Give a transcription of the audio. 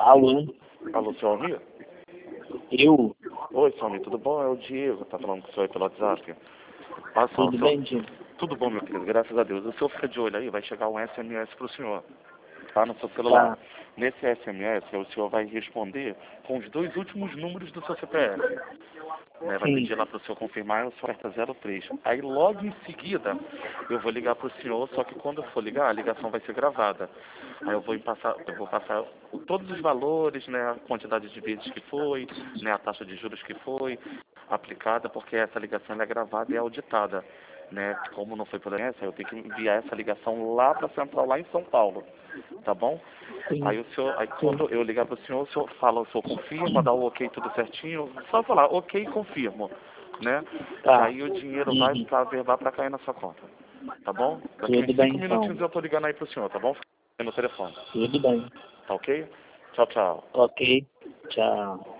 Alô? Alô, seu Almir? Eu? Oi, seu Almir, tudo bom? É o Diego, tá falando com o senhor aí pelo WhatsApp. Olha só, Tudo bem, Diego? tudo bom, meu querido, graças a Deus. O senhor fica de olho aí, vai chegar um SMS pro senhor, tá? No seu celular. Tá. Nesse SMS, o senhor vai responder com os 2 últimos números do seu CPF. Né, vai Sim. pedir lá para o senhor confirmar, eu sou aperta 03. Aí logo em seguida eu vou ligar para o senhor, só que quando eu for ligar, a ligação vai ser gravada. Aí eu vou passar todos os valores, né, a quantidade de vezes que foi, né, a taxa de juros que foi aplicada, porque essa ligação ela é gravada e é auditada. Né, como não foi por essa, eu tenho que enviar essa ligação lá para a central, lá em São Paulo. Tá bom? Sim. Aí Sim. quando eu ligar para o senhor fala, o senhor confirma, dá o ok tudo certinho, só falar ok, confirmo, né? Que Tá. aí o dinheiro vai Uhum. pra verbar para cair na sua conta, tá bom? Daqui Tudo uns bem, 5 então. minutinhos eu tô ligando aí pro senhor, tá bom? Fica no telefone, Tudo bem. tá ok? Tchau, tchau. Ok. Tchau.